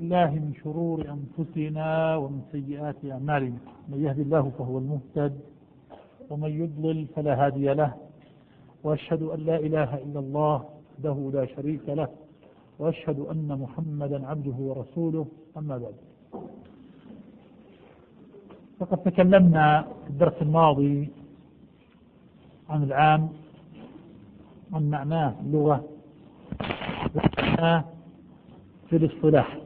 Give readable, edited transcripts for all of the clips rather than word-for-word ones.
بالله من شرور أنفسنا ومن سيئات أعمالنا، من يهد الله فهو المهتد ومن يضلل فلا هادي له، وأشهد أن لا إله إلا الله وحده لا شريك له، وأشهد أن محمدا عبده ورسوله. أما بعد، فقد تكلمنا في الدرس الماضي عن العام، عن معناه اللغة ومعناه في الاصطلاح،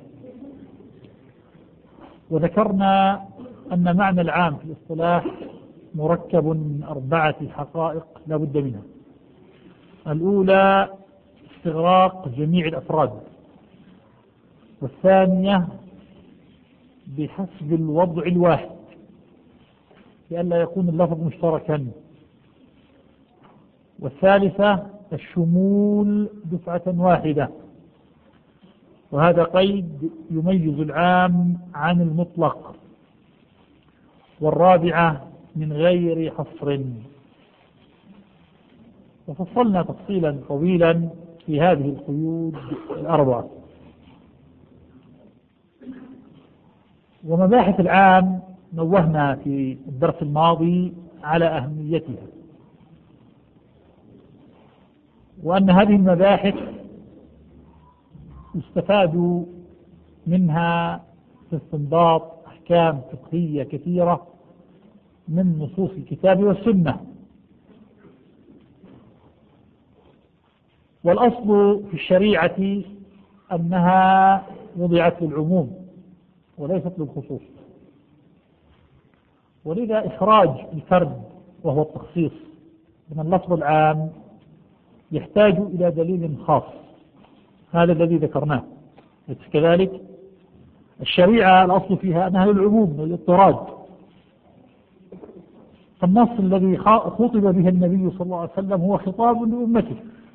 وذكرنا أن معنى العام في الاصطلاح مركب من 4 حقائق لا بد منها. الأولى استغراق جميع الأفراد، والثانية بحسب الوضع الواحد لئلا يكون اللفظ مشتركا، والثالثة الشمول دفعة واحدة، وهذا قيد يميز العام عن المطلق، والرابعة من غير حصر. وفصلنا تفصيلا طويلا في هذه القيود ال4. ومباحث العام نوهنا في الدرس الماضي على أهميتها، وأن هذه المباحث يستفاد منها في استنباط أحكام فقهية كثيرة من نصوص الكتاب والسنة. والأصل في الشريعة أنها وضعت للعموم وليست للخصوص، ولذا إخراج الفرد وهو التخصيص من اللفظ العام يحتاج إلى دليل خاص، هذا الذي ذكرناه. كذلك الشريعة الأصل فيها أنها للعموم للاضطراد، فالنص الذي خطب به النبي صلى الله عليه وسلم هو خطاب لأمته،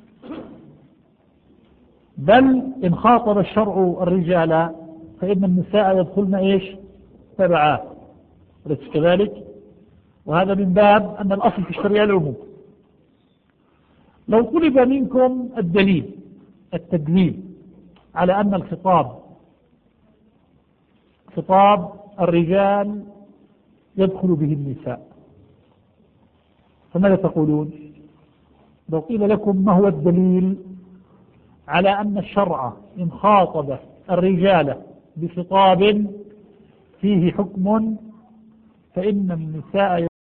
بل إن خاطب الشرع الرجال فإن النساء يدخلن تبعاه، وليس كذلك؟ وهذا من باب أن الأصل في الشريعة العموم. لو طلب منكم التدليل على أن الخطاب خطاب الرجال يدخل به النساء، فماذا تقولون؟ لو قيل لكم ما هو الدليل على أن الشرع إن خاطب الرجال بخطاب فيه حكم فإن النساء